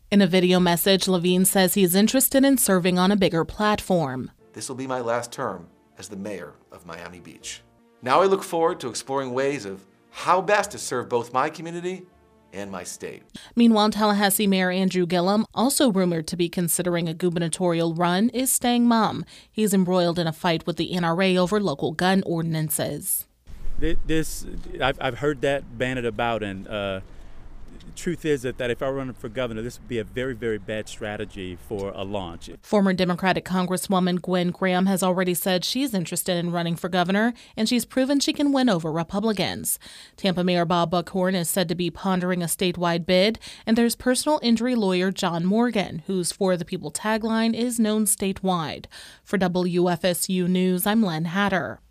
In a video message, Levine says he's interested in serving on a bigger platform. This will be my last term as the mayor of Miami Beach. Now I look forward to exploring ways of how best to serve both my community and my state. Meanwhile, Tallahassee Mayor Andrew Gillum, also rumored to be considering a gubernatorial run, is staying mum. He's embroiled in a fight with the NRA over local gun ordinances. I've heard that bandied about, and the truth is that if I run for governor, this would be a very, very bad strategy for a launch. Former Democratic Congresswoman Gwen Graham has already said she's interested in running for governor, and she's proven she can win over Republicans. Tampa Mayor Bob Buckhorn is said to be pondering a statewide bid, and there's personal injury lawyer John Morgan, whose For the People tagline is known statewide. For WFSU News, I'm Len Hatter.